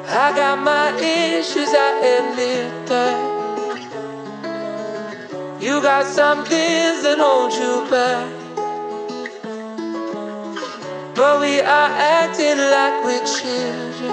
I got my issues, I admit that. You got some things that hold you back, but we are acting like we're children,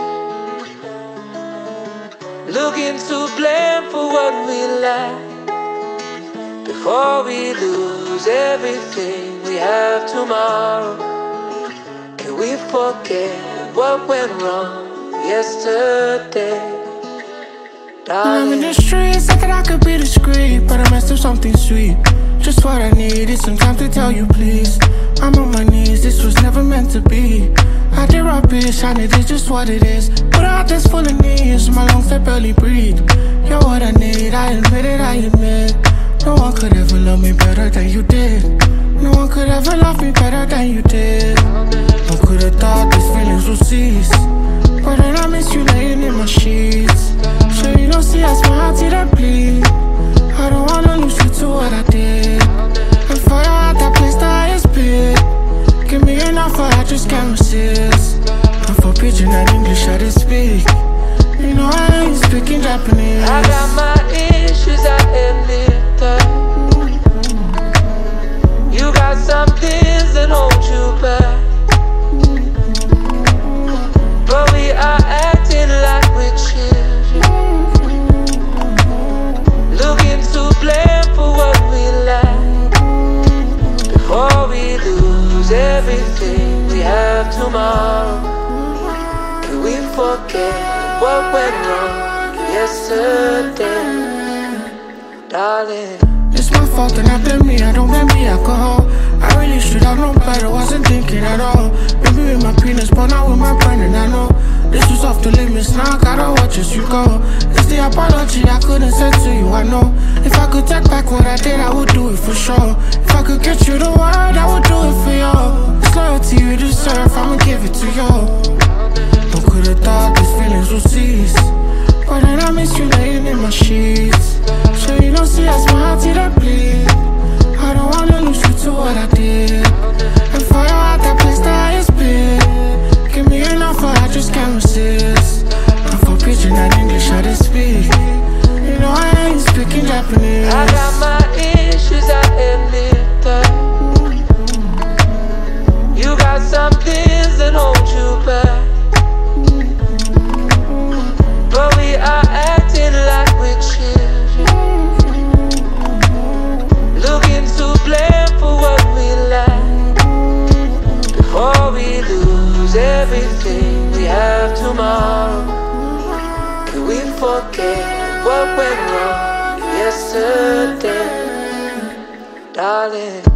looking to blame for what we lack. Before we lose everything we have tomorrow, can we forget what went wrong yesterday? I'm in the streets, thinking I could be discreet, but I messed up something sweet. Just what I needed, some time to tell you please. I'm on my knees, this was never meant to be. I did rubbish, I need it just what it is. But out this full of knees, my lungs that barely breathe. You're what I need, I admit it, I admit. No one could ever love me better than you did. No one could ever love me better than you did. No could have thought these feelings would cease, but then I miss you laying in my sheets. Sure you don't see I smile till I bleed. I don't wanna lose you to what I did. And for you at that place the highest bid. Give me an offer, I just can't resist. And for pidgin and English I did speak. You know I ain't speaking Japanese. I got my issues, I admit that. You got some things that hold you back, but we are acting like we're children, looking to blame for what we lack. Before we lose everything we have tomorrow, can we forget what went wrong yesterday, darling? It's my fault and I blame me, I don't blame the alcohol. I really should have known better, wasn't thinking at all. Maybe with my penis, but not with my brain, and I know this was off the limits, now I gotta watch as you go. It's the apology I couldn't say to you, I know. If I could take back what I did, I would do it for sure. If I could get you the word, I would do it for you. It's loyalty you deserve, I'ma give it to you. Who could've thought these feelings would cease, but then I miss you laying in my sheets. Sure you don't see I smile till I bleed. I don't wanna lose you to what I did. And for you at that place the highest bid. Give me an offer, I just can't resist. And for pidgin and English I did speak. You know I ain't speaking Japanese. I got my issues, I admit that. You got some things that hold you back, but we are acting like we're children, looking to blame for what we lack. Before we lose everything we have tomorrow, can we forget what went wrong yesterday, darling?